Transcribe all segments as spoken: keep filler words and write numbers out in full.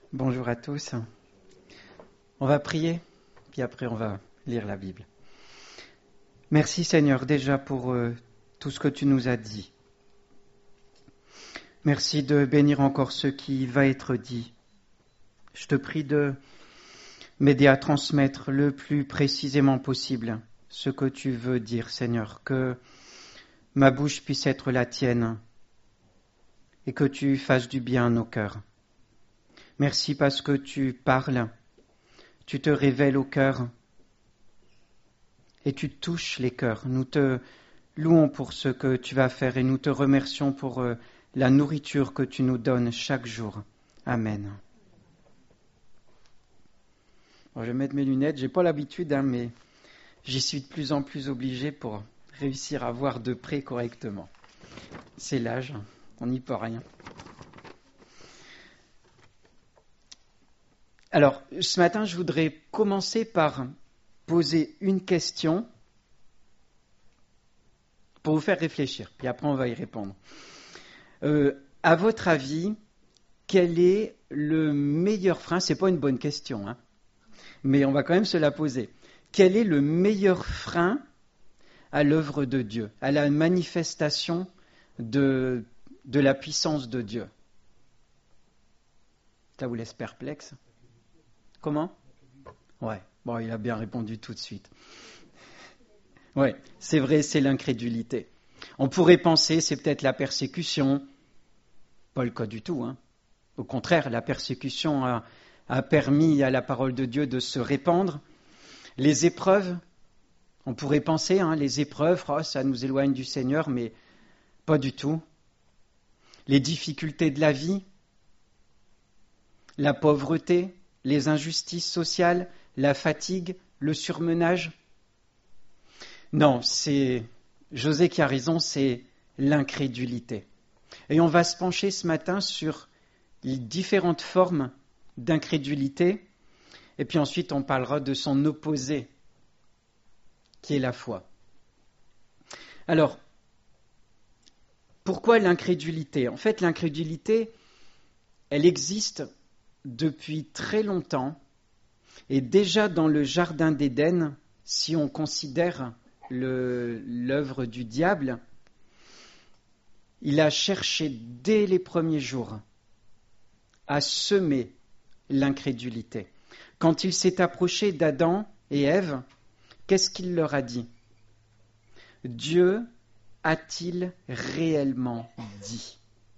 Bonjour à tous. On va prier, puis après on va lire la Bible. Merci Seigneur déjà pour euh, tout ce que tu nous as dit. Merci de bénir encore ce qui va être dit. Je te prie de m'aider à transmettre le plus précisément possible ce que tu veux dire, Seigneur, que ma bouche puisse être la tienne et que tu fasses du bien à nos cœurs. Merci parce que tu parles, tu te révèles au cœur et tu touches les cœurs. Nous te louons pour ce que tu vas faire et nous te remercions pour euh, la nourriture que tu nous donnes chaque jour. Amen. Bon, je vais mettre mes lunettes, j'ai pas l'habitude, hein, mais j'y suis de plus en plus obligé pour réussir à voir de près correctement. C'est l'âge, on n'y peut rien. Alors, ce matin, je voudrais commencer par poser une question pour vous faire réfléchir, puis après on va y répondre. Euh, à votre avis, quel est le meilleur frein ? C'est pas une bonne question, hein, mais on va quand même se la poser. Quel est le meilleur frein à l'œuvre de Dieu, à la manifestation de, de la puissance de Dieu ? Ça vous laisse perplexe ? Comment ? Ouais, bon, il a bien répondu tout de suite. Ouais, c'est vrai, c'est l'incrédulité. On pourrait penser, c'est peut-être la persécution. Pas le cas du tout, hein. Au contraire, la persécution a, a permis à la parole de Dieu de se répandre. Les épreuves, on pourrait penser, hein, les épreuves, oh, ça nous éloigne du Seigneur, mais pas du tout. Les difficultés de la vie, la pauvreté, les injustices sociales, la fatigue, le surmenage. Non, c'est José qui a raison, c'est l'incrédulité. Et on va se pencher ce matin sur les différentes formes d'incrédulité, et puis ensuite on parlera de son opposé, qui est la foi. Alors, pourquoi l'incrédulité ? En fait, l'incrédulité, elle existe depuis très longtemps, et déjà dans le jardin d'Éden, si on considère le, l'œuvre du diable, il a cherché dès les premiers jours à semer l'incrédulité. Quand il s'est approché d'Adam et Ève, qu'est-ce qu'il leur a dit ? Dieu a-t-il réellement dit ?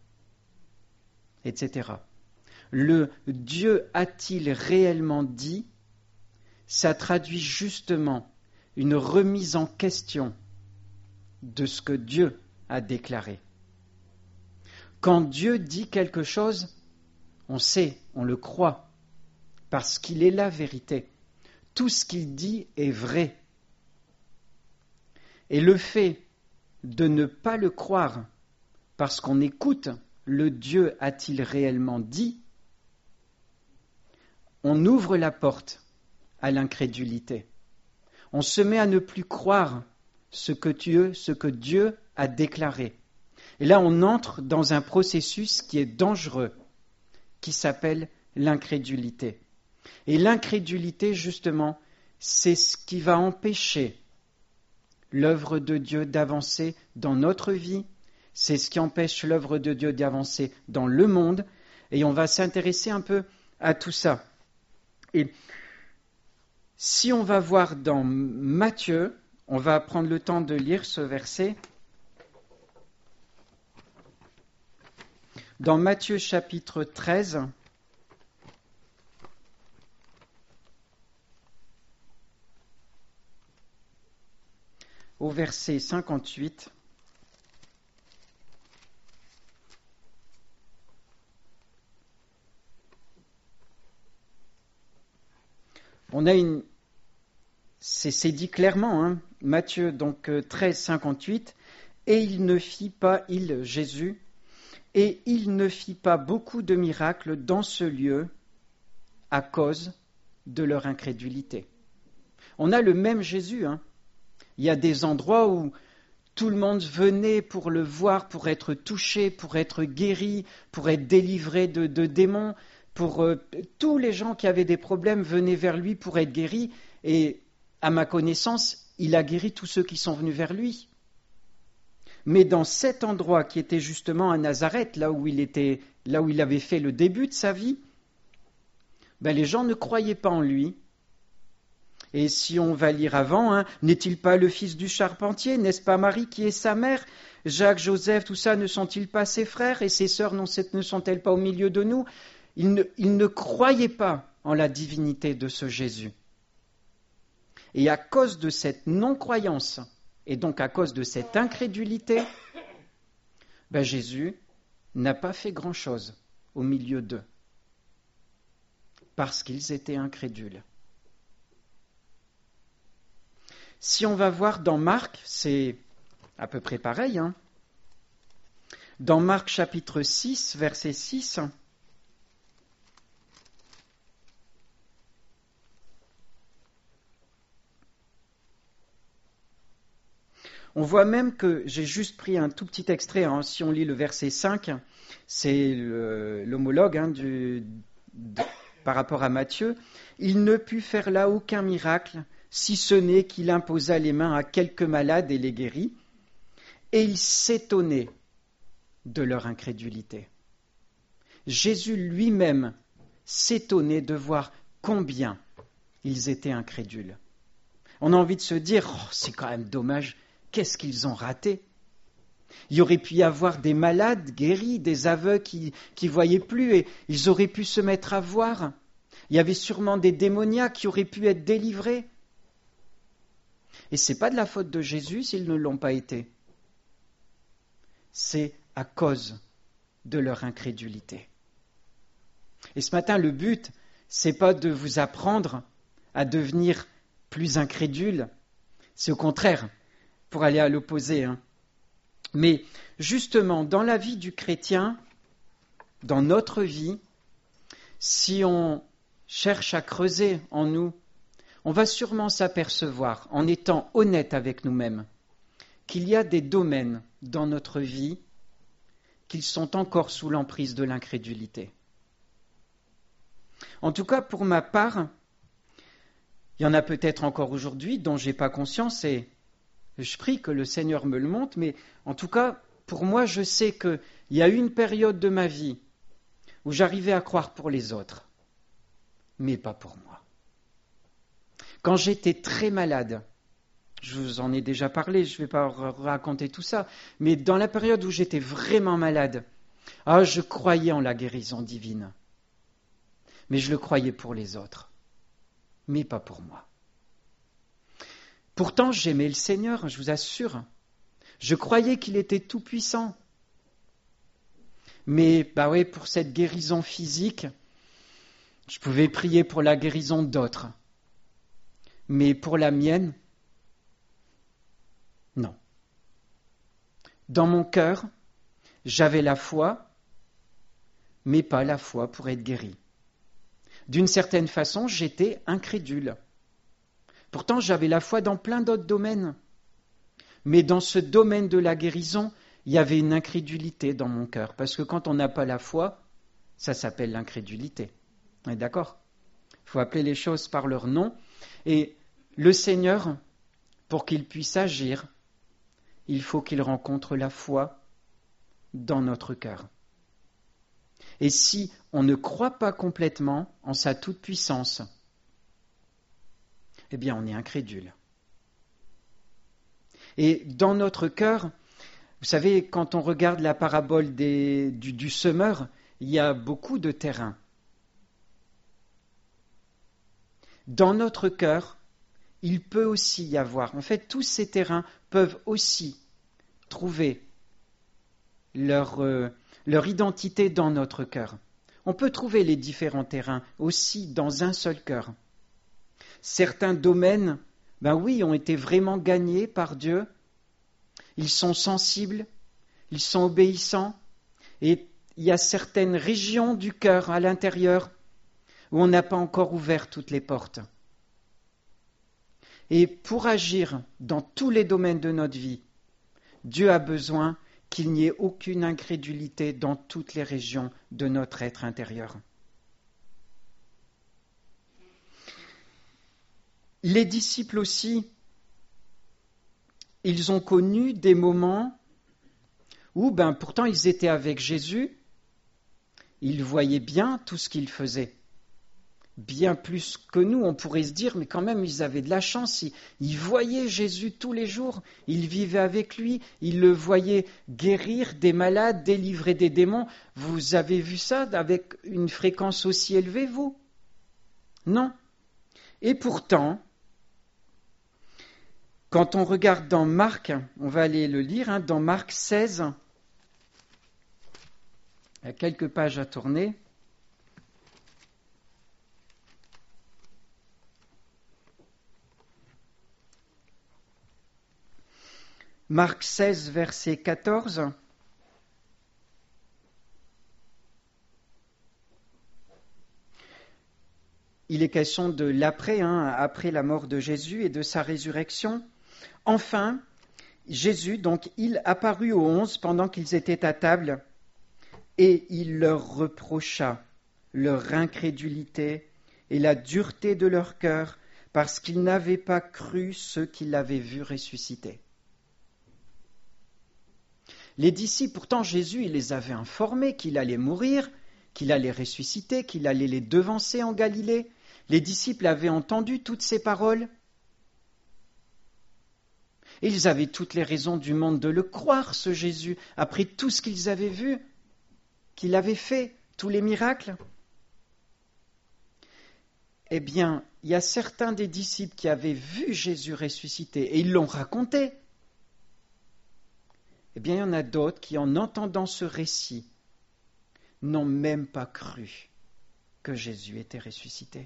Etc. Le Dieu a-t-il réellement dit ? Ça traduit justement une remise en question de ce que Dieu a déclaré. Quand Dieu dit quelque chose, on sait, on le croit, parce qu'il est la vérité. Tout ce qu'il dit est vrai. Et le fait de ne pas le croire, parce qu'on écoute le Dieu a-t-il réellement dit, on ouvre la porte à l'incrédulité. On se met à ne plus croire ce que Dieu, ce que Dieu a déclaré. Et là, on entre dans un processus qui est dangereux, qui s'appelle l'incrédulité. Et l'incrédulité, justement, c'est ce qui va empêcher l'œuvre de Dieu d'avancer dans notre vie, c'est ce qui empêche l'œuvre de Dieu d'avancer dans le monde, et on va s'intéresser un peu à tout ça. Et si on va voir dans Matthieu, on va prendre le temps de lire ce verset. Dans Matthieu chapitre treize, au verset cinquante-huit, on a une... C'est, c'est dit clairement, hein, Matthieu donc treize, cinquante-huit, et il ne fit pas, il, Jésus, et il ne fit pas beaucoup de miracles dans ce lieu à cause de leur incrédulité. On a le même Jésus, hein. Il y a des endroits où tout le monde venait pour le voir, pour être touché, pour être guéri, pour être délivré de, de démons. pour euh, tous les gens qui avaient des problèmes venaient vers lui pour être guéris, et à ma connaissance, il a guéri tous ceux qui sont venus vers lui. Mais dans cet endroit qui était justement à Nazareth, là où il était, là où il avait fait le début de sa vie, ben les gens ne croyaient pas en lui. Et si on va lire avant, hein, n'est-il pas le fils du charpentier? N'est-ce pas Marie qui est sa mère? Jacques, Joseph, tout ça, ne sont-ils pas ses frères? Et ses sœurs non, ne sont-elles pas au milieu de nous? Ils ne, ils ne croyaient pas en la divinité de ce Jésus. Et à cause de cette non-croyance, et donc à cause de cette incrédulité, ben Jésus n'a pas fait grand-chose au milieu d'eux, parce qu'ils étaient incrédules. Si on va voir dans Marc, c'est à peu près pareil. Hein. Dans Marc chapitre six, verset six, on voit même que, j'ai juste pris un tout petit extrait, hein, si on lit le verset cinq, c'est le, l'homologue hein, du, de, par rapport à Matthieu, « Il ne put faire là aucun miracle, si ce n'est qu'il imposa les mains à quelques malades et les guérit, et il s'étonnait de leur incrédulité. » Jésus lui-même s'étonnait de voir combien ils étaient incrédules. On a envie de se dire, oh, c'est quand même dommage, qu'est-ce qu'ils ont raté? Il y aurait pu y avoir des malades guéris, des aveugles qui ne voyaient plus, et ils auraient pu se mettre à voir. Il y avait sûrement des démoniaques qui auraient pu être délivrés. Et ce n'est pas de la faute de Jésus s'ils ne l'ont pas été. C'est à cause de leur incrédulité. Et ce matin, le but, ce n'est pas de vous apprendre à devenir plus incrédule, c'est au contraire, pour aller à l'opposé. Hein. Mais justement, dans la vie du chrétien, dans notre vie, si on cherche à creuser en nous, on va sûrement s'apercevoir, en étant honnête avec nous-mêmes, qu'il y a des domaines dans notre vie qui sont encore sous l'emprise de l'incrédulité. En tout cas, pour ma part, il y en a peut-être encore aujourd'hui dont je n'ai pas conscience et je prie que le Seigneur me le montre, mais en tout cas, pour moi, je sais qu'il y a eu une période de ma vie où j'arrivais à croire pour les autres, mais pas pour moi. Quand j'étais très malade, je vous en ai déjà parlé, je ne vais pas raconter tout ça, mais dans la période où j'étais vraiment malade, ah, je croyais en la guérison divine, mais je le croyais pour les autres, mais pas pour moi. Pourtant, j'aimais le Seigneur, je vous assure. Je croyais qu'il était tout-puissant. Mais, bah oui, pour cette guérison physique, je pouvais prier pour la guérison d'autres. Mais pour la mienne, non. Dans mon cœur, j'avais la foi, mais pas la foi pour être guéri. D'une certaine façon, j'étais incrédule. Pourtant, j'avais la foi dans plein d'autres domaines. Mais dans ce domaine de la guérison, il y avait une incrédulité dans mon cœur. Parce que quand on n'a pas la foi, ça s'appelle l'incrédulité. On est d'accord? Il faut appeler les choses par leur nom. Et le Seigneur, pour qu'il puisse agir, il faut qu'il rencontre la foi dans notre cœur. Et si on ne croit pas complètement en sa toute-puissance, eh bien, on est incrédule. Et dans notre cœur, vous savez, quand on regarde la parabole des, du, du semeur, il y a beaucoup de terrain. Dans notre cœur, il peut aussi y avoir, en fait, tous ces terrains peuvent aussi trouver leur, euh, leur identité dans notre cœur. On peut trouver les différents terrains aussi dans un seul cœur. Certains domaines, ben oui, ont été vraiment gagnés par Dieu. Ils sont sensibles, ils sont obéissants. Et il y a certaines régions du cœur à l'intérieur où on n'a pas encore ouvert toutes les portes. Et pour agir dans tous les domaines de notre vie, Dieu a besoin qu'il n'y ait aucune incrédulité dans toutes les régions de notre être intérieur. Les disciples aussi, ils ont connu des moments où, ben, pourtant, ils étaient avec Jésus, ils voyaient bien tout ce qu'il faisait. Bien plus que nous, on pourrait se dire, mais quand même, ils avaient de la chance, ils, ils voyaient Jésus tous les jours, ils vivaient avec lui, ils le voyaient guérir des malades, délivrer des démons. Vous avez vu ça avec une fréquence aussi élevée, vous ? Non. Et pourtant, quand on regarde dans Marc, on va aller le lire, hein, dans Marc seize, il y a quelques pages à tourner. Marc seize, verset quatorze. Il est question de l'après, hein, après la mort de Jésus et de sa résurrection. Enfin, Jésus, donc, il apparut aux onze pendant qu'ils étaient à table et il leur reprocha leur incrédulité et la dureté de leur cœur parce qu'ils n'avaient pas cru ceux qui l'avaient vu ressusciter. Les disciples, pourtant Jésus, il les avait informés qu'il allait mourir, qu'il allait ressusciter, qu'il allait les devancer en Galilée. Les disciples avaient entendu toutes ces paroles. Et ils avaient toutes les raisons du monde de le croire, ce Jésus, après tout ce qu'ils avaient vu, qu'il avait fait, tous les miracles. Eh bien, il y a certains des disciples qui avaient vu Jésus ressusciter et ils l'ont raconté. Eh bien, il y en a d'autres qui, en entendant ce récit, n'ont même pas cru que Jésus était ressuscité.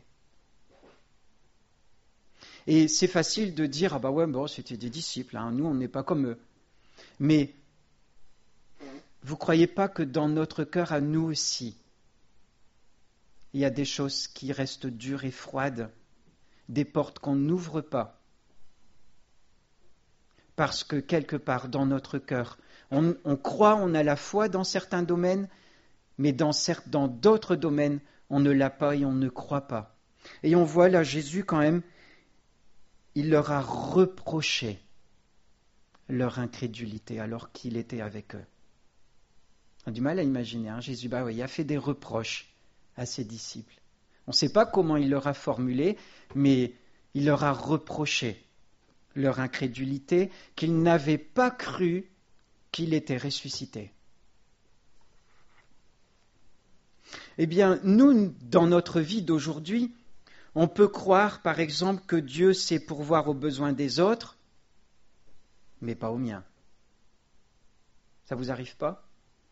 Et c'est facile de dire, ah bah ouais, bon, c'était des disciples, hein, nous on n'est pas comme eux. Mais vous ne croyez pas que dans notre cœur, à nous aussi, il y a des choses qui restent dures et froides, des portes qu'on n'ouvre pas, parce que quelque part dans notre cœur, on, on croit, on a la foi dans certains domaines, mais dans, certes, dans d'autres domaines, on ne l'a pas et on ne croit pas. Et on voit là Jésus quand même, il leur a reproché leur incrédulité alors qu'il était avec eux. On a du mal à imaginer, hein, Jésus, bah oui, il a fait des reproches à ses disciples. On ne sait pas comment il leur a formulé, mais il leur a reproché leur incrédulité, qu'ils n'avaient pas cru qu'il était ressuscité. Eh bien, nous, dans notre vie d'aujourd'hui, on peut croire, par exemple, que Dieu sait pourvoir aux besoins des autres, mais pas aux miens. Ça vous arrive pas ?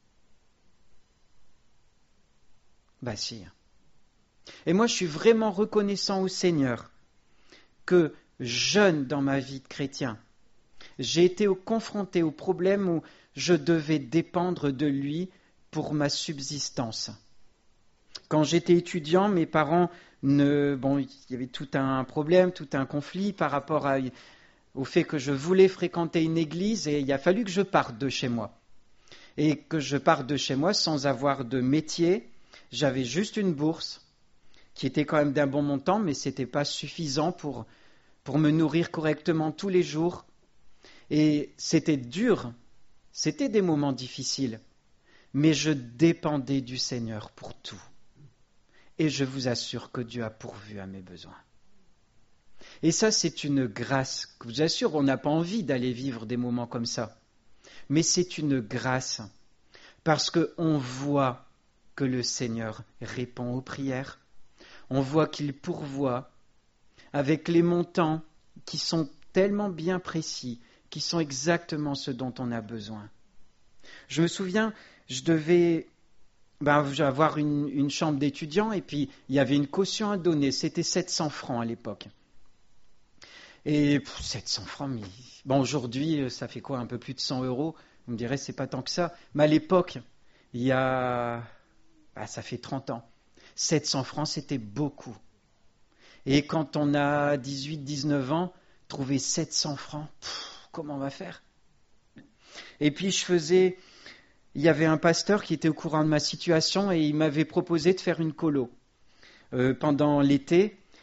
Ben si. Et moi, je suis vraiment reconnaissant au Seigneur que, jeune dans ma vie de chrétien, j'ai été confronté au problème où je devais dépendre de lui pour ma subsistance. Quand j'étais étudiant, mes parents, ne, bon, il y avait tout un problème, tout un conflit par rapport à, au fait que je voulais fréquenter une église et il a fallu que je parte de chez moi. Et que je parte de chez moi sans avoir de métier. J'avais juste une bourse qui était quand même d'un bon montant, mais ce n'était pas suffisant pour, pour me nourrir correctement tous les jours. Et c'était dur, c'était des moments difficiles, mais je dépendais du Seigneur pour tout. Et je vous assure que Dieu a pourvu à mes besoins. Et ça, c'est une grâce. Je vous assure, on n'a pas envie d'aller vivre des moments comme ça. Mais c'est une grâce, parce qu'on voit que le Seigneur répond aux prières. On voit qu'il pourvoit avec les montants qui sont tellement bien précis, qui sont exactement ce dont on a besoin. Je me souviens, je devais ben, avoir une, une chambre d'étudiant et puis il y avait une caution à donner, c'était sept cents francs à l'époque. Et pff, sept cents francs, mais bon, aujourd'hui, ça fait quoi, un peu plus de cent euros ? Vous me direz, c'est pas tant que ça. Mais à l'époque, il y a, ben, ça fait trente ans, sept cents francs, c'était beaucoup. Et quand on a dix-huit dix-neuf ans, trouver sept cents francs, pff, comment on va faire ? Et puis je faisais, il y avait un pasteur qui était au courant de ma situation et il m'avait proposé de faire une colo euh, pendant l'été.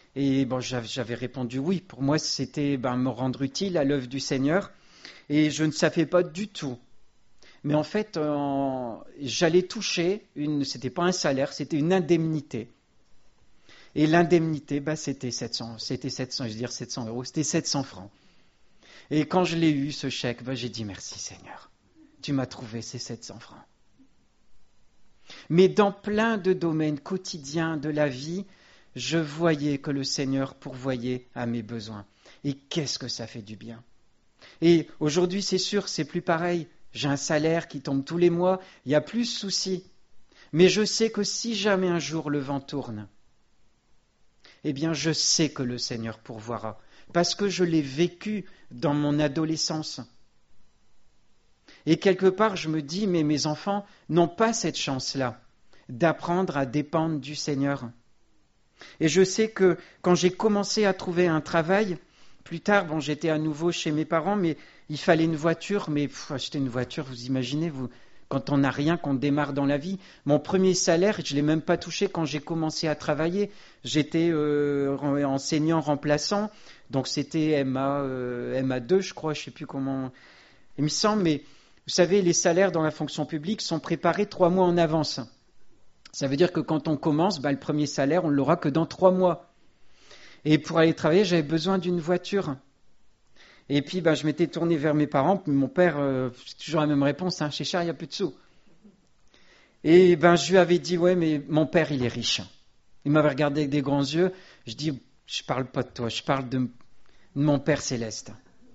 Et bon, j'avais répondu oui. Pour moi, c'était ben, me rendre utile à l'œuvre du Seigneur. Et je ne savais pas du tout. Mais en fait, euh, j'allais toucher, une, c'était pas un salaire, c'était une indemnité. Et l'indemnité, bah, c'était sept cents, c'était sept cents, je veux dire sept cents euros, c'était sept cents francs. Et quand je l'ai eu, ce chèque, bah, j'ai dit merci Seigneur, tu m'as trouvé ces sept cents francs. Mais dans plein de domaines quotidiens de la vie, je voyais que le Seigneur pourvoyait à mes besoins. Et qu'est-ce que ça fait du bien. Et aujourd'hui, c'est sûr, c'est plus pareil. J'ai un salaire qui tombe tous les mois, il n'y a plus de soucis. Mais je sais que si jamais un jour le vent tourne, eh bien, je sais que le Seigneur pourvoira, parce que je l'ai vécu dans mon adolescence. Et quelque part, je me dis, mais mes enfants n'ont pas cette chance-là d'apprendre à dépendre du Seigneur. Et je sais que quand j'ai commencé à trouver un travail, plus tard, bon, j'étais à nouveau chez mes parents, mais il fallait une voiture, mais pff, acheter une voiture, vous imaginez, vous, quand on n'a rien, qu'on démarre dans la vie. Mon premier salaire, je ne l'ai même pas touché quand j'ai commencé à travailler. J'étais euh, enseignant remplaçant, donc c'était M A, euh, M A deux, je crois, je ne sais plus comment il me semble, mais vous savez, les salaires dans la fonction publique sont préparés trois mois en avance. Ça veut dire que quand on commence, bah, le premier salaire, on ne l'aura que dans trois mois. Et pour aller travailler, j'avais besoin d'une voiture. Et puis, ben, je m'étais tourné vers mes parents. Puis mon père, euh, c'est toujours la même réponse, hein, chez Cher, il n'y a plus de sous. Et ben, je lui avais dit, ouais, mais mon père, il est riche. Il m'avait regardé avec des grands yeux. Je dis, je ne parle pas de toi, je parle de, de mon Père céleste.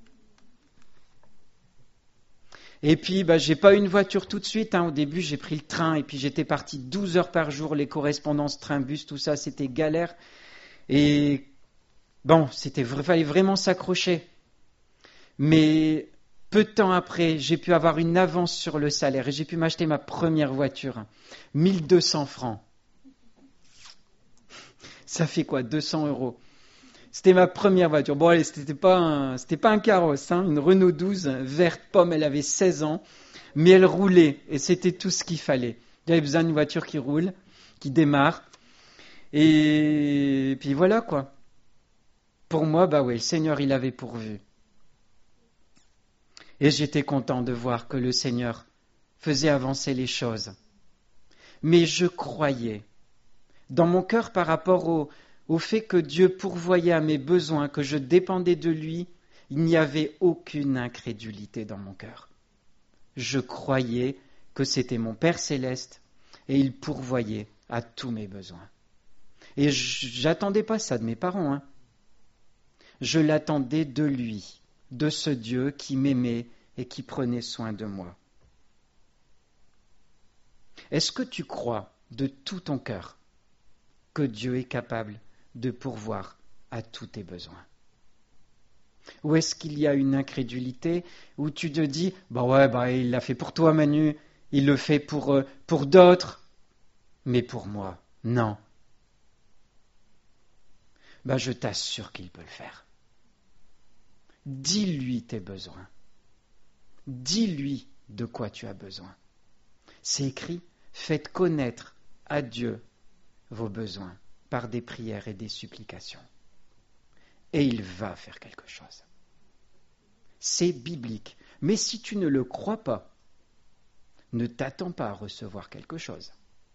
Et puis, ben, je n'ai pas eu une voiture tout de suite. Hein. Au début, j'ai pris le train. Et puis, j'étais parti douze heures par jour. Les correspondances, train, bus, tout ça, c'était galère. Et bon, il fallait vraiment s'accrocher. Mais peu de temps après, j'ai pu avoir une avance sur le salaire et j'ai pu m'acheter ma première voiture. mille deux cents francs. Ça fait quoi, deux cents euros. C'était ma première voiture. Bon, allez, c'était pas un, c'était pas un carrosse, hein, une Renault douze, verte pomme, elle avait seize ans, mais elle roulait et c'était tout ce qu'il fallait. J'avais besoin d'une voiture qui roule, qui démarre. Et puis voilà quoi. Pour moi, bah oui, le Seigneur, il avait pourvu. Et j'étais content de voir que le Seigneur faisait avancer les choses. Mais je croyais, dans mon cœur par rapport au, au fait que Dieu pourvoyait à mes besoins, que je dépendais de lui, il n'y avait aucune incrédulité dans mon cœur. Je croyais que c'était mon Père céleste et il pourvoyait à tous mes besoins. Et je n'attendais pas ça de mes parents, hein. Je l'attendais de lui, de ce Dieu qui m'aimait et qui prenait soin de moi. Est-ce que tu crois de tout ton cœur que Dieu est capable de pourvoir à tous tes besoins? Ou est-ce qu'il y a une incrédulité où tu te dis, bah ouais, bah il l'a fait pour toi Manu, il le fait pour, euh, pour d'autres, mais pour moi, non. Bah je t'assure qu'il peut le faire. Dis-lui tes besoins. Dis-lui de quoi tu as besoin. C'est écrit, faites connaître à Dieu vos besoins par des prières et des supplications. Et il va faire quelque chose. C'est biblique. Mais si tu ne le crois pas, ne t'attends pas à recevoir quelque chose.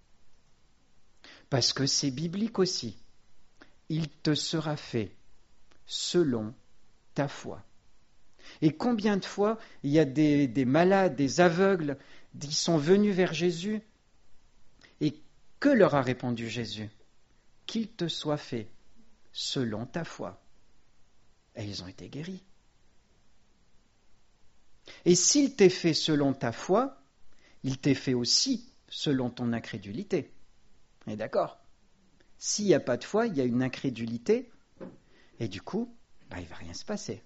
Parce que c'est biblique aussi. Il te sera fait selon ta foi. Et combien de fois il y a des, des malades, des aveugles qui sont venus vers Jésus et que leur a répondu Jésus? Qu'il te soit fait selon ta foi. Et ils ont été guéris. Et s'il t'est fait selon ta foi, il t'est fait aussi selon ton incrédulité. On est d'accord? S'il n'y a pas de foi, il y a une incrédulité, et du coup, bah, il ne va rien se passer.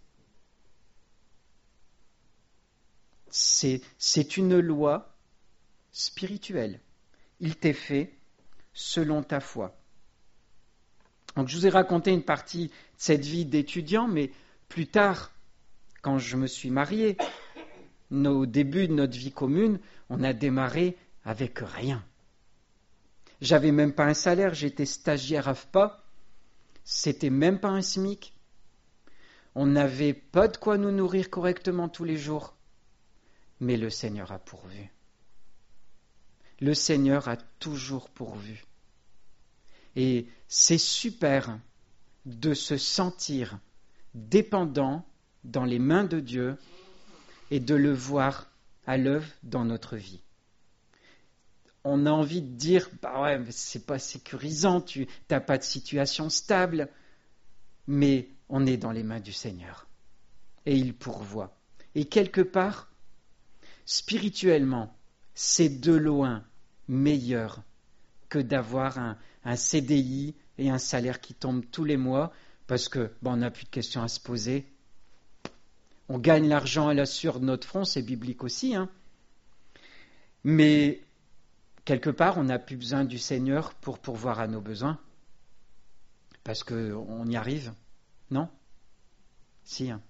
C'est, c'est une loi spirituelle. Il t'est fait selon ta foi. Donc, je vous ai raconté une partie de cette vie d'étudiant, mais plus tard, quand je me suis marié, au début de notre vie commune, on a démarré avec rien. J'avais même pas un salaire, j'étais stagiaire A F P A, c'était même pas un SMIC. On n'avait pas de quoi nous nourrir correctement tous les jours. Mais le Seigneur a pourvu. Le Seigneur a toujours pourvu. Et c'est super de se sentir dépendant dans les mains de Dieu et de le voir à l'œuvre dans notre vie. On a envie de dire, bah ouais, mais c'est pas sécurisant, tu n'as pas de situation stable, mais on est dans les mains du Seigneur et il pourvoit. Et quelque part, spirituellement, c'est de loin meilleur que d'avoir un, un C D I et un salaire qui tombe tous les mois parce que bon, on n'a plus de questions à se poser. On gagne l'argent à la sueur de notre front, c'est biblique aussi, hein. Mais quelque part, on n'a plus besoin du Seigneur pour pourvoir à nos besoins parce qu'on y arrive, non? Si, hein.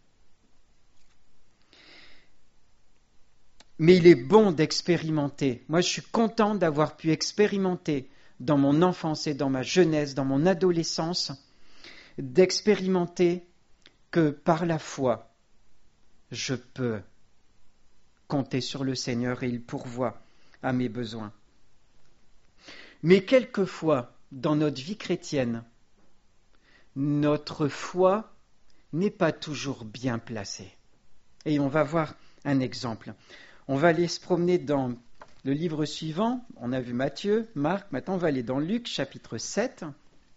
Mais il est bon d'expérimenter. Moi, je suis content d'avoir pu expérimenter dans mon enfance et dans ma jeunesse, dans mon adolescence, d'expérimenter que par la foi, je peux compter sur le Seigneur et il pourvoit à mes besoins. Mais quelquefois, dans notre vie chrétienne, notre foi n'est pas toujours bien placée. Et on va voir un exemple. On va aller se promener dans le livre suivant. On a vu Matthieu, Marc, maintenant on va aller dans Luc, chapitre sept.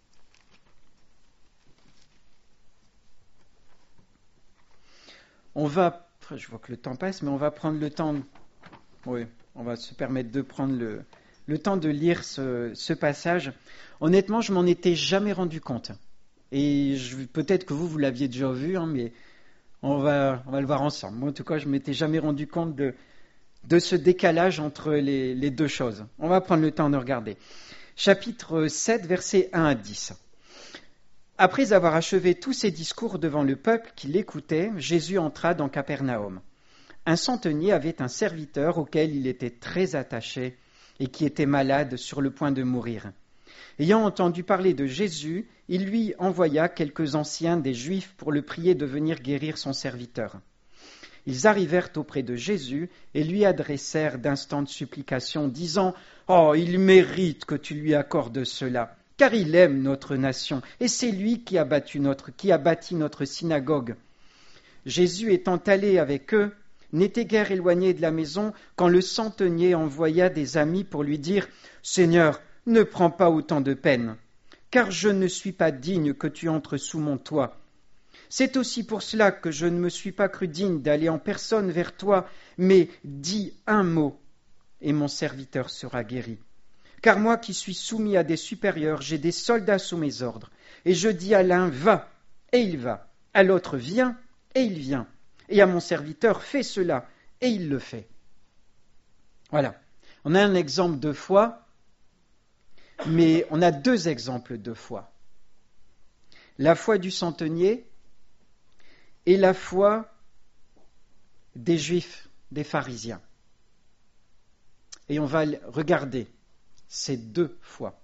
On va, je vois que le temps passe, mais on va prendre le temps, oui, on va se permettre de prendre le, le temps de lire ce, ce passage. Honnêtement, je m'en étais jamais rendu compte. Et je, peut-être que vous, vous l'aviez déjà vu, hein, mais on va, on va le voir ensemble. Moi, en tout cas, je ne m'étais jamais rendu compte de, de ce décalage entre les, les deux choses. On va prendre le temps de regarder. Chapitre sept, versets un à dix. Après avoir achevé tous ses discours devant le peuple qui l'écoutait, Jésus entra dans Capernaum. Un centenier avait un serviteur auquel il était très attaché et qui était malade sur le point de mourir. Ayant entendu parler de Jésus, il lui envoya quelques anciens des Juifs pour le prier de venir guérir son serviteur. Ils arrivèrent auprès de Jésus et lui adressèrent d'instantes supplications, disant « Oh, il mérite que tu lui accordes cela, car il aime notre nation, et c'est lui qui a bâti notre, qui a bâti notre synagogue. » Jésus étant allé avec eux, n'était guère éloigné de la maison quand le centenier envoya des amis pour lui dire « Seigneur, ne prends pas autant de peine, car je ne suis pas digne que tu entres sous mon toit. C'est aussi pour cela que je ne me suis pas cru digne d'aller en personne vers toi, mais dis un mot, et mon serviteur sera guéri. Car moi qui suis soumis à des supérieurs, j'ai des soldats sous mes ordres, et je dis à l'un, va, et il va, à l'autre, viens, et il vient, et à mon serviteur, fais cela, et il le fait. » Voilà, on a un exemple de foi, mais on a deux exemples de foi. La foi du centenier et la foi des Juifs, des pharisiens. Et on va regarder ces deux fois.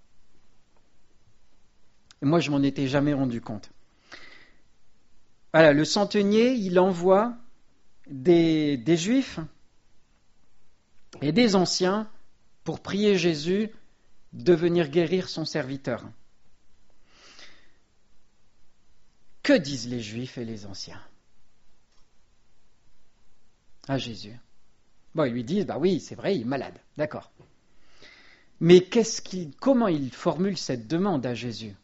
Et moi, je m'en étais jamais rendu compte. Voilà, le centenier, il envoie des, des Juifs et des anciens pour prier Jésus de venir guérir son serviteur. Que disent les Juifs et les anciens à Jésus? Bon, ils lui disent, bah oui, c'est vrai, il est malade, d'accord. Mais qu'est-ce qu'il, comment ils formulent cette demande à Jésus?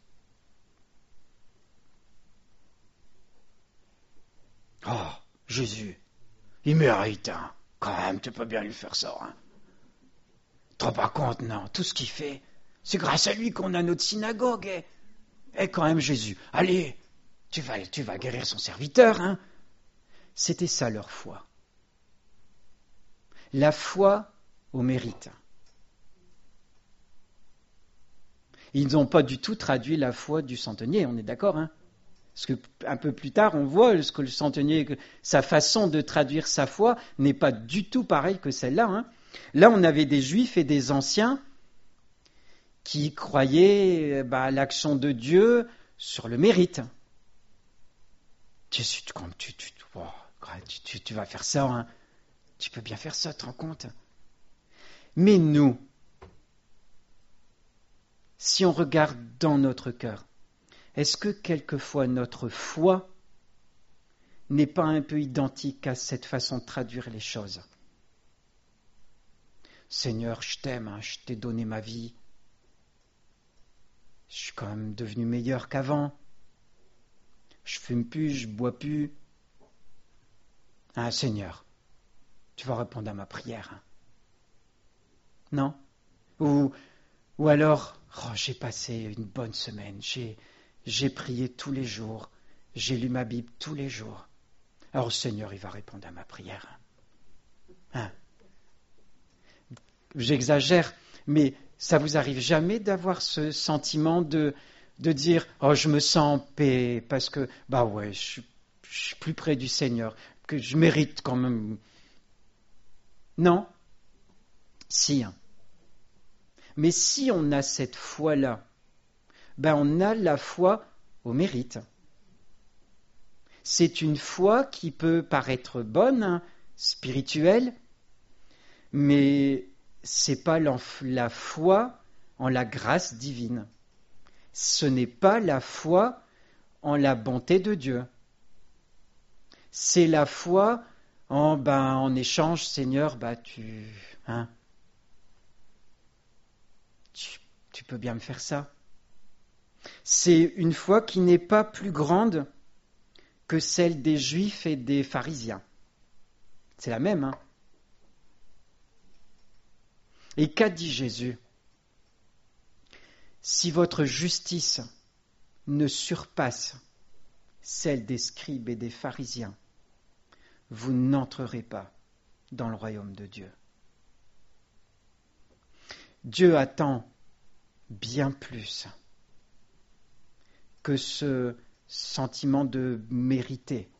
Oh, Jésus, il mérite, hein. Quand même, tu peux bien lui faire ça, hein. Tu te rends pas compte, non? Tout ce qu'il fait, c'est grâce à lui qu'on a notre synagogue, eh. Et quand même, Jésus, allez, tu vas, tu vas guérir son serviteur, hein. C'était ça leur foi. La foi au mérite. Ils n'ont pas du tout traduit la foi du centenier, on est d'accord, hein? Parce que un peu plus tard, on voit ce que le centenier, sa façon de traduire sa foi n'est pas du tout pareille que celle-là, hein. Là, on avait des Juifs et des anciens qui croyaient bah, à l'action de Dieu sur le mérite. Tu, tu, tu, tu, oh, tu, tu, tu vas faire ça, hein. Tu peux bien faire ça, tu te rends compte? Mais nous, si on regarde dans notre cœur, est-ce que quelquefois notre foi n'est pas un peu identique à cette façon de traduire les choses? Seigneur, je t'aime, hein, je t'ai donné ma vie. Je suis quand même devenu meilleur qu'avant. Je fume plus, je bois plus. Ah, Seigneur, tu vas répondre à ma prière. Hein. Non? Ou, ou alors, oh, j'ai passé une bonne semaine, j'ai, j'ai prié tous les jours, j'ai lu ma Bible tous les jours. Alors le Seigneur, il va répondre à ma prière. Hein? J'exagère, mais ça vous arrive jamais d'avoir ce sentiment de, de dire « Oh, je me sens en paix, parce que, bah ouais, je suis, je suis plus près du Seigneur, que je mérite quand même. » Non? Si. Hein. Mais si on a cette foi-là, ben on a la foi au mérite. C'est une foi qui peut paraître bonne, hein, spirituelle, mais c'est pas la foi en la grâce divine. Ce n'est pas la foi en la bonté de Dieu. C'est la foi en, ben, en échange, Seigneur, ben, tu, hein, tu, tu peux bien me faire ça. C'est une foi qui n'est pas plus grande que celle des Juifs et des pharisiens. C'est la même, hein. Et qu'a dit Jésus? Si votre justice ne surpasse celle des scribes et des pharisiens, vous n'entrerez pas dans le royaume de Dieu. Dieu attend bien plus que ce sentiment de mériter.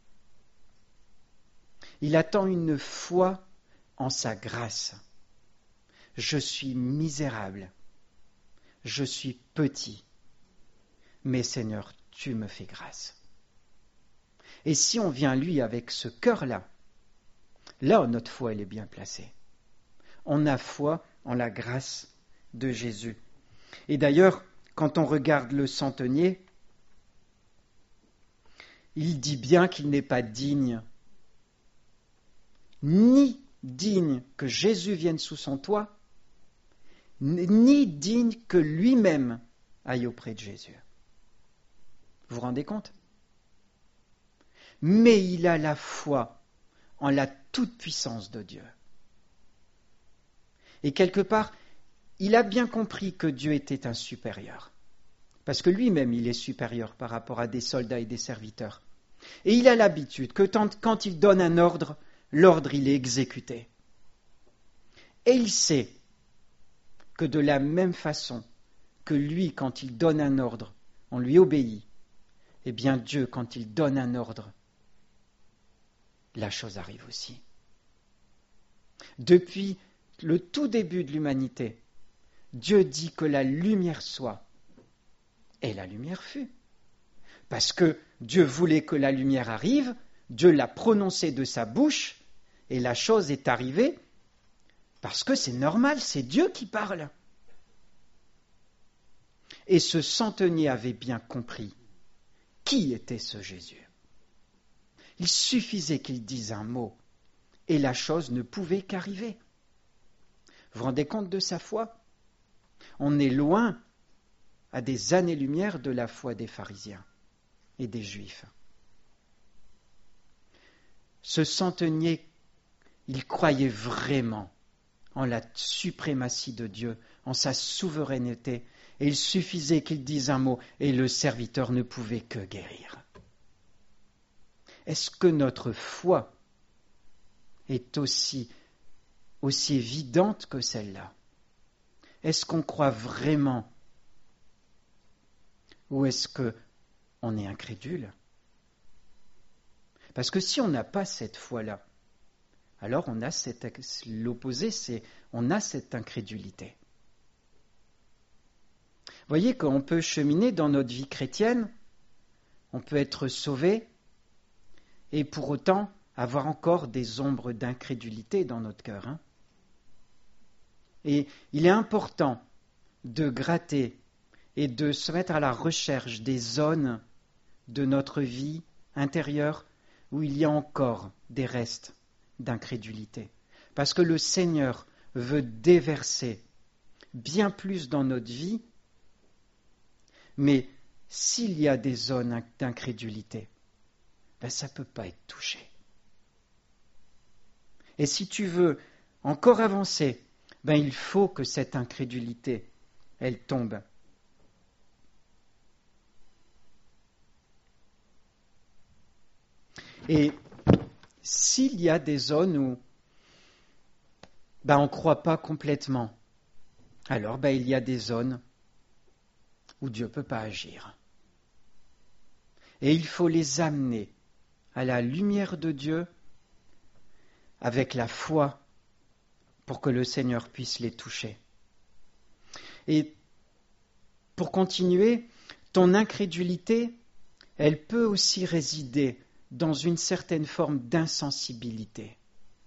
Il attend une foi en sa grâce. Je suis misérable, je suis petit, mais Seigneur, tu me fais grâce. Et si on vient lui avec ce cœur-là, là notre foi elle est bien placée. On a foi en la grâce de Jésus. Et d'ailleurs, quand on regarde le centenier, il dit bien qu'il n'est pas digne, ni digne que Jésus vienne sous son toit, ni digne que lui-même aille auprès de Jésus. Vous vous rendez compte? Mais il a la foi en la toute-puissance de Dieu. Et quelque part, il a bien compris que Dieu était un supérieur. Parce que lui-même, il est supérieur par rapport à des soldats et des serviteurs. Et il a l'habitude que quand il donne un ordre, l'ordre, il est exécuté. Et il sait que de la même façon que lui, quand il donne un ordre, on lui obéit, eh bien Dieu, quand il donne un ordre, la chose arrive aussi. Depuis le tout début de l'humanité, Dieu dit que la lumière soit, et la lumière fut. Parce que Dieu voulait que la lumière arrive, Dieu l'a prononcé de sa bouche, et la chose est arrivée, parce que c'est normal, c'est Dieu qui parle. Et ce centenier avait bien compris qui était ce Jésus. Il suffisait qu'il dise un mot, et la chose ne pouvait qu'arriver. Vous vous rendez compte de sa foi? On est loin, à des années-lumière, de la foi des pharisiens et des Juifs. Ce centenier, il croyait vraiment en la suprématie de Dieu, en sa souveraineté, et il suffisait qu'il dise un mot, et le serviteur ne pouvait que guérir. Est-ce que notre foi est aussi, aussi évidente que celle-là? Est-ce qu'on croit vraiment? Ou est-ce qu'on est incrédule? Parce que si on n'a pas cette foi-là, alors on a cette, l'opposé, c'est on a cette incrédulité. voyez qu'on peut cheminer dans notre vie chrétienne, on peut être sauvé, et pour autant avoir encore des ombres d'incrédulité dans notre cœur. Hein. Et il est important de gratter et de se mettre à la recherche des zones de notre vie intérieure où il y a encore des restes d'incrédulité. Parce que le Seigneur veut déverser bien plus dans notre vie, mais s'il y a des zones d'incrédulité, ben ça ne peut pas être touché. Et si tu veux encore avancer, ben il faut que cette incrédulité, elle tombe. Et s'il y a des zones où ben, on ne croit pas complètement, alors ben, il y a des zones où Dieu ne peut pas agir. Et il faut les amener à la lumière de Dieu avec la foi pour que le Seigneur puisse les toucher. Et pour continuer, ton incrédulité, elle peut aussi résider dans une certaine forme d'insensibilité.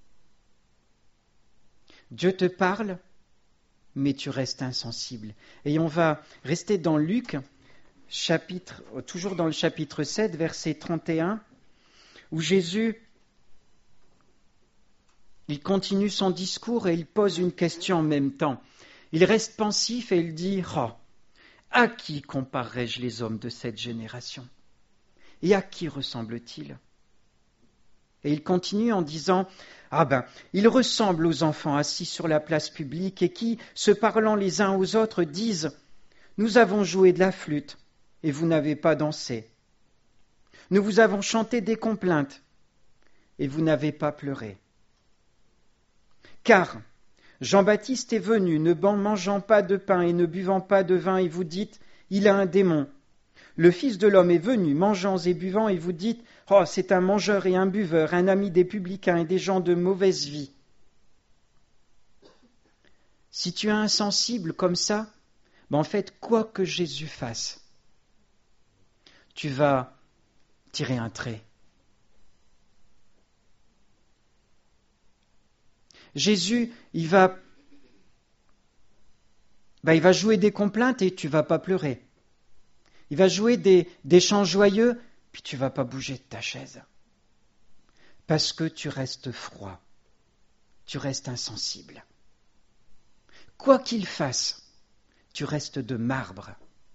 Dieu te parle, mais tu restes insensible. Et on va rester dans Luc, chapitre, toujours dans le chapitre sept, verset trente et un, où Jésus, il continue son discours et il pose une question en même temps. Il reste pensif et il dit « Oh, à qui comparerai-je les hommes de cette génération ? Et à qui ressemble-t-il » Et il continue en disant « Ah ben, ils ressemblent aux enfants assis sur la place publique et qui, se parlant les uns aux autres, disent « Nous avons joué de la flûte et vous n'avez pas dansé. Nous vous avons chanté des complaintes et vous n'avez pas pleuré. Car Jean-Baptiste est venu, ne mangeant pas de pain et ne buvant pas de vin, et vous dites « Il a un démon. » Le Fils de l'homme est venu, mangeant et buvant, et vous dites « Oh, c'est un mangeur et un buveur, un ami des publicains et des gens de mauvaise vie. » Si tu es insensible comme ça, ben en fait, quoi que Jésus fasse, tu vas tirer un trait. Jésus, il va, ben il va jouer des complaintes et tu ne vas pas pleurer. Il va jouer des, des chants joyeux, puis tu ne vas pas bouger de ta chaise. Parce que tu restes froid, tu restes insensible. Quoi qu'il fasse, tu restes de marbre.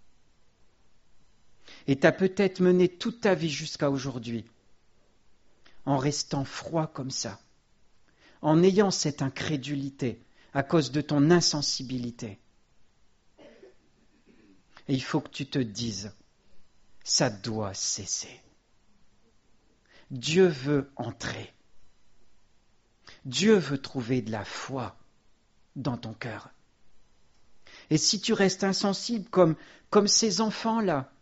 Et tu as peut-être mené toute ta vie jusqu'à aujourd'hui en restant froid comme ça, en ayant cette incrédulité à cause de ton insensibilité. Et il faut que tu te dises, ça doit cesser. Dieu veut entrer. Dieu veut trouver de la foi dans ton cœur. Et si tu restes insensible comme, comme ces enfants-là,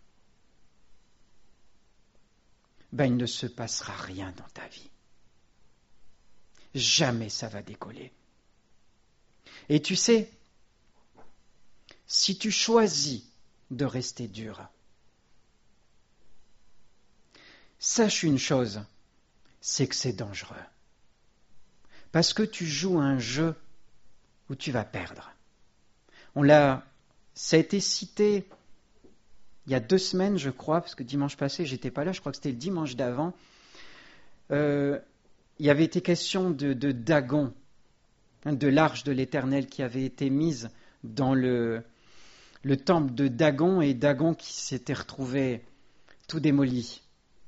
ben il ne se passera rien dans ta vie. Jamais ça va décoller. Et tu sais, si tu choisis de rester dur, sache une chose, c'est que c'est dangereux. Parce que tu joues un jeu où tu vas perdre. On l'a, ça a été cité il y a deux semaines, je crois, parce que dimanche passé, j'étais pas là, je crois que c'était le dimanche d'avant. Euh, il y avait été question de, de Dagon, hein, de l'arche de l'Éternel qui avait été mise dans le, le temple de Dagon, et Dagon qui s'était retrouvé tout démoli.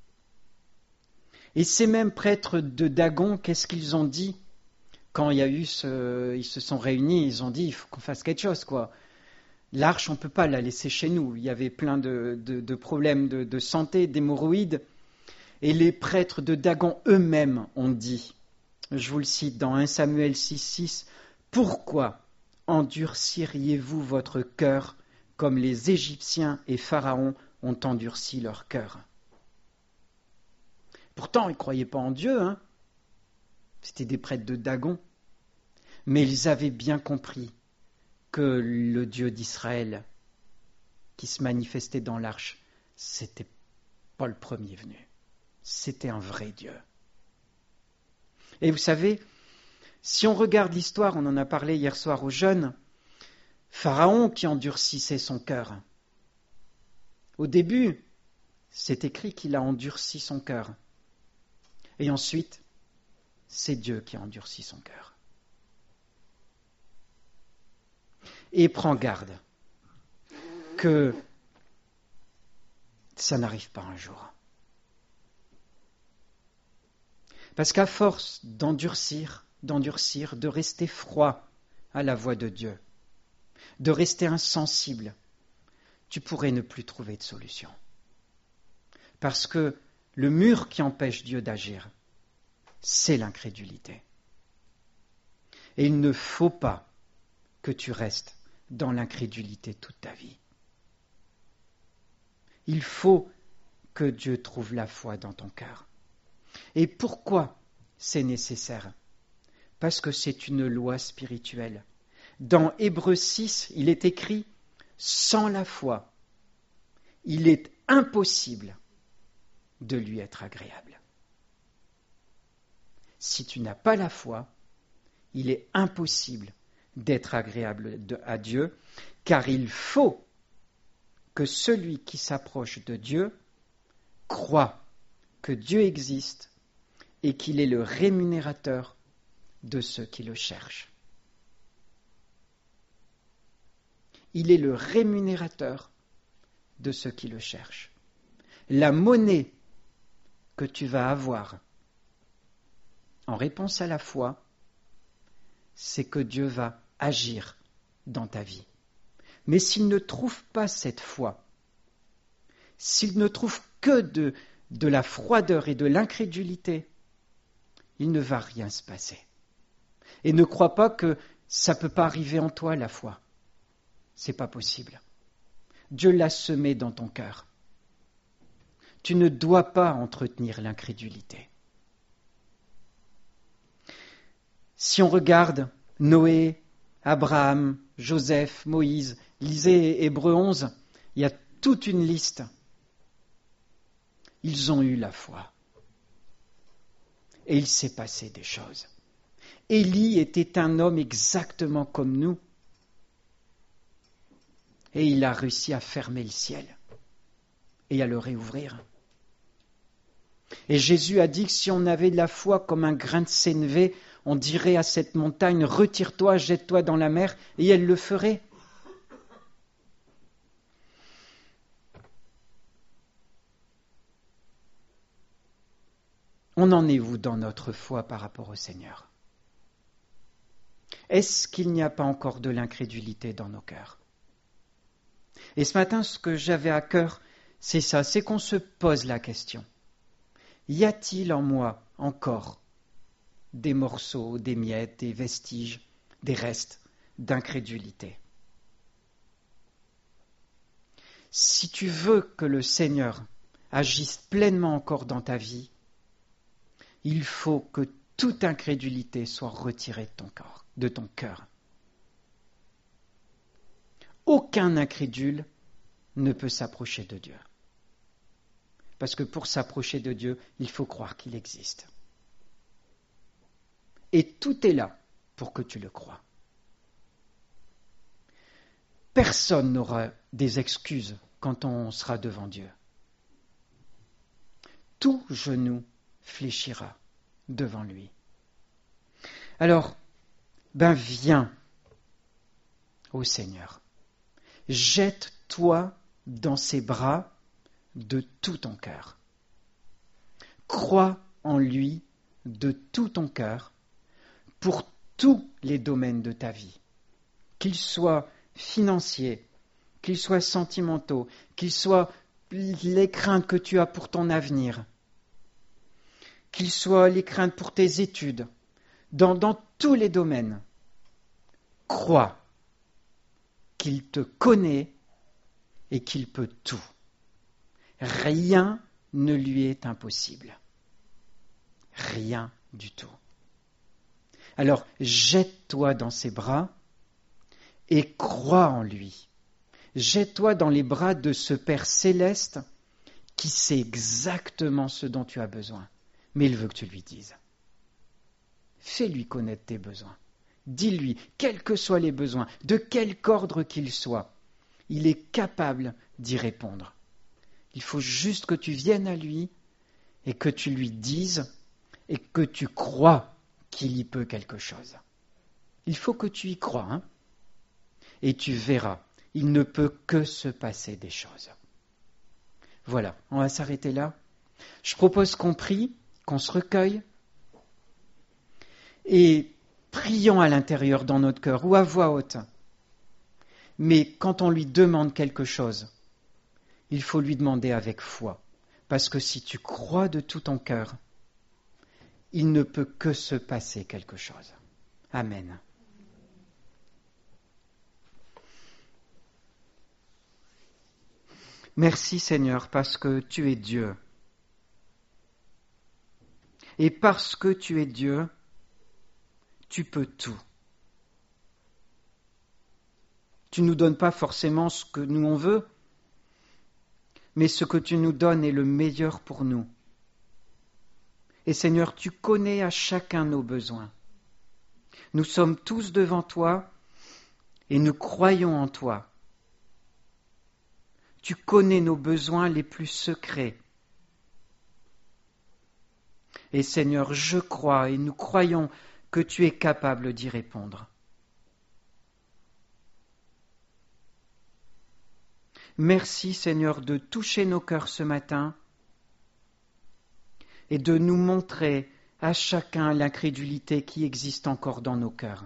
Et ces mêmes prêtres de Dagon, qu'est-ce qu'ils ont dit quand il y a eu ce, ils se sont réunis, ils ont dit il faut qu'on fasse quelque chose, quoi. L'arche, on ne peut pas la laisser chez nous. Il y avait plein de, de, de problèmes de, de santé, d'hémorroïdes. Et les prêtres de Dagon eux-mêmes ont dit, je vous le cite dans un Samuel six six, « Pourquoi endurciriez-vous votre cœur comme les Égyptiens et Pharaon ont endurci leur cœur ?» Pourtant, ils ne croyaient pas en Dieu, hein. C'était des prêtres de Dagon. Mais ils avaient bien compris que le Dieu d'Israël qui se manifestait dans l'arche, c'était pas le premier venu. C'était un vrai Dieu. Et vous savez, si on regarde l'histoire, on en a parlé hier soir aux jeunes, Pharaon qui endurcissait son cœur. Au début, c'est écrit qu'il a endurci son cœur. Et ensuite, c'est Dieu qui a endurci son cœur. Et prends garde que ça n'arrive pas un jour. Parce qu'à force d'endurcir, d'endurcir, de rester froid à la voix de Dieu, de rester insensible, tu pourrais ne plus trouver de solution. Parce que le mur qui empêche Dieu d'agir, c'est l'incrédulité. Et il ne faut pas que tu restes dans l'incrédulité toute ta vie. Il faut que Dieu trouve la foi dans ton cœur. Et pourquoi c'est nécessaire ? Parce que c'est une loi spirituelle. Dans Hébreux six, il est écrit « Sans la foi, il est impossible de lui être agréable. » Si tu n'as pas la foi, il est impossible d'être agréable à Dieu, car il faut que celui qui s'approche de Dieu croit que Dieu existe et qu'il est le rémunérateur de ceux qui le cherchent. Il est le rémunérateur de ceux qui le cherchent. La monnaie que tu vas avoir en réponse à la foi, c'est que Dieu va agir dans ta vie. Mais s'il ne trouve pas cette foi, s'il ne trouve que de, de la froideur et de l'incrédulité, il ne va rien se passer. Et ne crois pas que ça ne peut pas arriver en toi, la foi. C'est pas possible. Dieu l'a semé dans ton cœur. Tu ne dois pas entretenir l'incrédulité. Si on regarde Noé, Abraham, Joseph, Moïse, lisez Hébreux onze, il y a toute une liste. Ils ont eu la foi. Et il s'est passé des choses. Élie était un homme exactement comme nous. Et il a réussi à fermer le ciel et à le réouvrir. Et Jésus a dit que si on avait de la foi comme un grain de sénévé, on dirait à cette montagne, retire-toi, jette-toi dans la mer, et elle le ferait. On en est où dans notre foi par rapport au Seigneur ? Est-ce qu'il n'y a pas encore de l'incrédulité dans nos cœurs ? Et ce matin, ce que j'avais à cœur, c'est ça, c'est qu'on se pose la question. Y a-t-il en moi encore des morceaux, des miettes, des vestiges, des restes d'incrédulité ? Si tu veux que le Seigneur agisse pleinement encore dans ta vie, il faut que toute incrédulité soit retirée de ton corps, de ton cœur. Aucun incrédule ne peut s'approcher de Dieu. Parce que pour s'approcher de Dieu, il faut croire qu'il existe. Et tout est là pour que tu le crois. Personne n'aura des excuses quand on sera devant Dieu. Tout genou fléchira devant lui. Alors, ben viens au Seigneur. Jette-toi dans ses bras de tout ton cœur. Crois en lui de tout ton cœur pour tous les domaines de ta vie, qu'ils soient financiers, qu'ils soient sentimentaux, qu'ils soient les craintes que tu as pour ton avenir, qu'ils soient les craintes pour tes études, dans, dans tous les domaines. Crois qu'il te connaît et qu'il peut tout. Rien ne lui est impossible. Rien du tout. Alors, jette-toi dans ses bras et crois en lui. Jette-toi dans les bras de ce Père céleste qui sait exactement ce dont tu as besoin. Mais il veut que tu lui dises. Fais-lui connaître tes besoins. Dis-lui, quels que soient les besoins, de quelque ordre qu'ils soient, il est capable d'y répondre. Il faut juste que tu viennes à lui et que tu lui dises et que tu crois qu'il y peut quelque chose. Il faut que tu y crois, hein, et tu verras, il ne peut que se passer des choses. Voilà, on va s'arrêter là. Je propose qu'on prie, qu'on se recueille, et prions à l'intérieur dans notre cœur ou à voix haute. Mais quand on lui demande quelque chose, il faut lui demander avec foi. Parce que si tu crois de tout ton cœur, il ne peut que se passer quelque chose. Amen. Merci Seigneur parce que tu es Dieu. Et parce que tu es Dieu, tu peux tout. Tu ne nous donnes pas forcément ce que nous on veut, mais ce que tu nous donnes est le meilleur pour nous. Et Seigneur, tu connais à chacun nos besoins. Nous sommes tous devant toi et nous croyons en toi. Tu connais nos besoins les plus secrets. Et Seigneur, je crois et nous croyons que tu es capable d'y répondre. Merci Seigneur de toucher nos cœurs ce matin et de nous montrer à chacun l'incrédulité qui existe encore dans nos cœurs,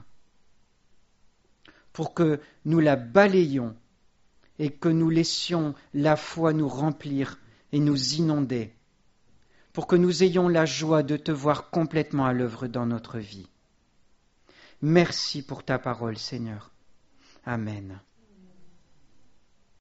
pour que nous la balayions et que nous laissions la foi nous remplir et nous inonder, pour que nous ayons la joie de te voir complètement à l'œuvre dans notre vie. Merci pour ta parole, Seigneur. Amen.